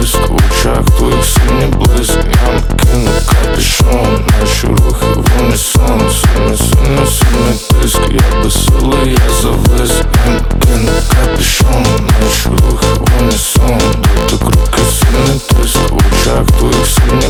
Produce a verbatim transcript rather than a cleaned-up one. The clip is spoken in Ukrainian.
тиск, в очах твоїх синій блиск. Я накину капюшон, наші рухи в унісон. Сильний, сильний, сильний тиск, я безсилий, я завис. Я накину капюшон, наші рухи в унісон. До кроки сильний тиск, в очах твоїх синій